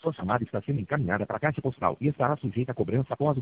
Sua chamada está sendo encaminhada para a caixa postal e estará sujeita a cobrança após o